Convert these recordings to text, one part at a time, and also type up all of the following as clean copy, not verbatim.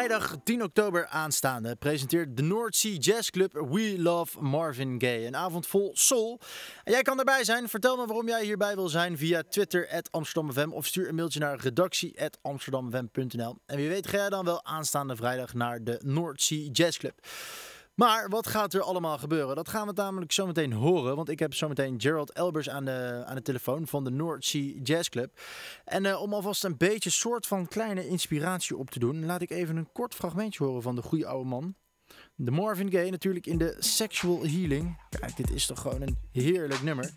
Vrijdag 10 oktober aanstaande presenteert de North Sea Jazz Club We Love Marvin Gaye. Een avond vol soul. En jij kan erbij zijn. Vertel me waarom jij hierbij wil zijn via Twitter @AmsterdamFM of stuur een mailtje naar redactie@amsterdamfm.nl. En wie weet ga jij dan wel aanstaande vrijdag naar de North Sea Jazz Club. Maar wat gaat er allemaal gebeuren? Dat gaan we namelijk zo meteen horen. Want ik heb zo meteen Gerald Elbers aan de telefoon van de North Sea Jazz Club. En om alvast een beetje soort van kleine inspiratie op te doen, laat ik even een kort fragmentje horen van de goede oude man. De Marvin Gaye natuurlijk in de Sexual Healing. Kijk, dit is toch gewoon een heerlijk nummer.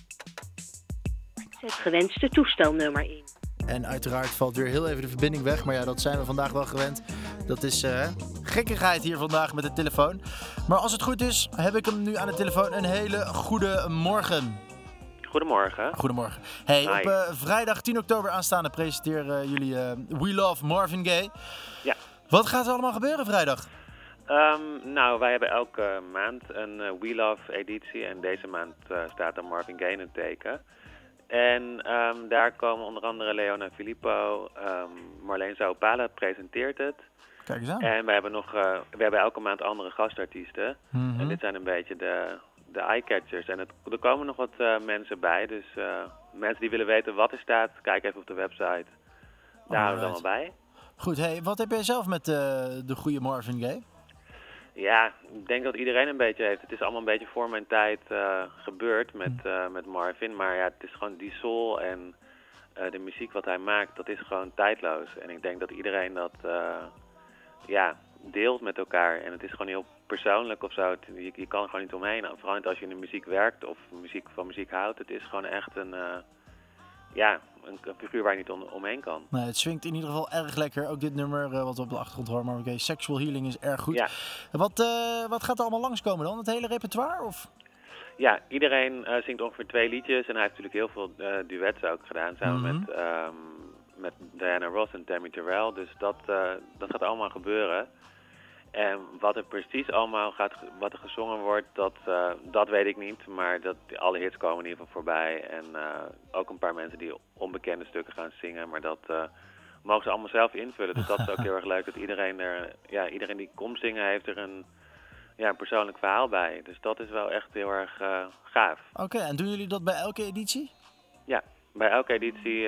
Het gewenste toestelnummer in. En uiteraard valt weer heel even de verbinding weg. Maar ja, dat zijn we vandaag wel gewend. Dat is gekkigheid hier vandaag met de telefoon. Maar als het goed is, heb ik hem nu aan de telefoon. Een hele goede morgen. Goedemorgen. Goedemorgen. Hey, Hi. op vrijdag 10 oktober aanstaande presenteren jullie We Love Marvin Gaye. Ja. Wat gaat er allemaal gebeuren vrijdag? Nou, wij hebben elke maand een We Love editie. En deze maand staat er Marvin Gaye in het teken. En daar komen onder andere Leona Filippo, Marleen Zaopala presenteert het. Kijk eens aan. En we hebben elke maand andere gastartiesten. Mhm. En dit zijn een beetje de eyecatchers. En er komen nog wat mensen bij. Dus mensen die willen weten wat er staat, kijk even op de website. Daar houden we het allemaal bij. Goed, hey, wat heb jij zelf met de goede Marvin Gaye? Ja, ik denk dat iedereen een beetje heeft. Het is allemaal een beetje voor mijn tijd gebeurd met Marvin. Maar ja, het is gewoon die soul en de muziek wat hij maakt, dat is gewoon tijdloos. En ik denk dat iedereen dat deelt met elkaar. En het is gewoon heel persoonlijk of zo. Je kan er gewoon niet omheen. Vooral niet als je in de muziek werkt of van muziek houdt. Het is gewoon echt een figuur waar je niet omheen kan. Nee, het swingt in ieder geval erg lekker. Ook dit nummer wat we op de achtergrond horen. Maar oké, Sexual Healing is erg goed. Ja. Wat gaat er allemaal langskomen dan? Het hele repertoire? Of? Ja, iedereen zingt ongeveer 2 liedjes. En hij heeft natuurlijk heel veel duets ook gedaan. Samen met Diana Ross en Tammy Terrell. Dus dat gaat allemaal gebeuren. En wat er precies allemaal wat er gezongen wordt, dat weet ik niet. Maar alle hits komen in ieder geval voorbij. En ook een paar mensen die onbekende stukken gaan zingen. Maar dat mogen ze allemaal zelf invullen. Dus dat is ook heel erg leuk dat iedereen die komt zingen heeft er een persoonlijk verhaal bij. Dus dat is wel echt heel erg gaaf. Oké, en doen jullie dat bij elke editie? Ja, bij elke editie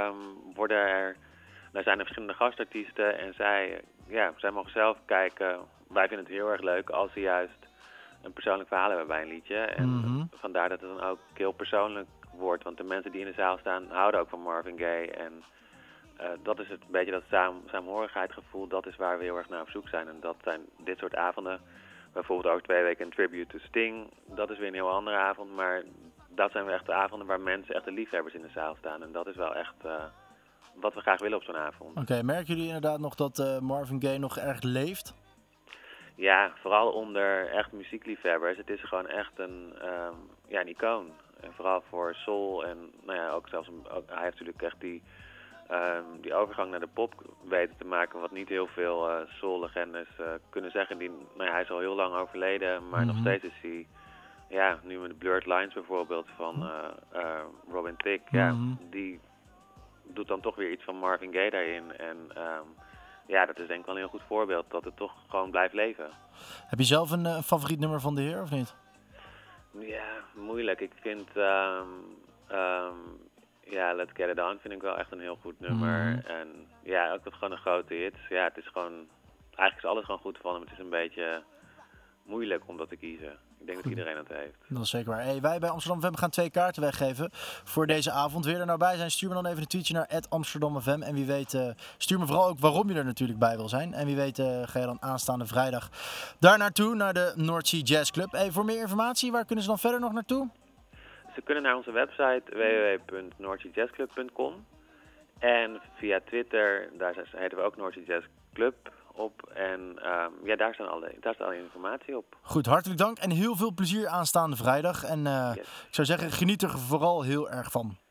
zijn er verschillende gastartiesten en zij mogen zelf kijken. Wij vinden het heel erg leuk als ze juist een persoonlijk verhaal hebben bij een liedje. En vandaar dat het dan ook heel persoonlijk wordt. Want de mensen die in de zaal staan houden ook van Marvin Gaye. En dat is een beetje dat saamhorigheidsgevoel. Dat is waar we heel erg naar op zoek zijn. En dat zijn dit soort avonden. Bijvoorbeeld over 2 weken een tribute to Sting. Dat is weer een heel andere avond. Maar dat zijn weer echt de avonden waar mensen, echt de liefhebbers in de zaal staan. En dat is wel echt wat we graag willen op zo'n avond. Oké, merken jullie inderdaad nog dat Marvin Gaye nog erg leeft? Ja, vooral onder echt muziekliefhebbers. Het is gewoon echt een icoon. En vooral voor soul en ook zelfs hij heeft natuurlijk echt die overgang naar de pop weten te maken, wat niet heel veel soul-legendes kunnen zeggen. Hij is al heel lang overleden, maar nog steeds is hij, nu met Blurred Lines bijvoorbeeld van Robin Thicke, die doet dan toch weer iets van Marvin Gaye daarin. En dat is denk ik wel een heel goed voorbeeld dat het toch gewoon blijft leven. Heb je zelf een favoriet nummer van de heer of niet? Ja, moeilijk. Ik vind Let's Get It On vind ik wel echt een heel goed nummer. En ook dat gewoon een grote hit. Ja, het is gewoon, eigenlijk is alles gewoon goed van hem. Het is een beetje moeilijk om dat te kiezen. Ik denk dat iedereen dat heeft. Dat is zeker waar. Hey, wij bij Amsterdam FM gaan 2 kaarten weggeven voor deze avond. Wil je er nou bij zijn, stuur me dan even een tweetje naar @AmsterdamFM. En wie weet, stuur me vooral ook waarom je er natuurlijk bij wil zijn. En wie weet ga je dan aanstaande vrijdag daar naartoe, naar de North Sea Jazz Club. Hey, voor meer informatie, waar kunnen ze dan verder nog naartoe? Ze kunnen naar onze website www.northseajazzclub.com. En via Twitter, daar heten we ook North Sea Jazz Club op. En daar staat alle informatie op. Goed, hartelijk dank en heel veel plezier aanstaande vrijdag. En ik zou zeggen, geniet er vooral heel erg van.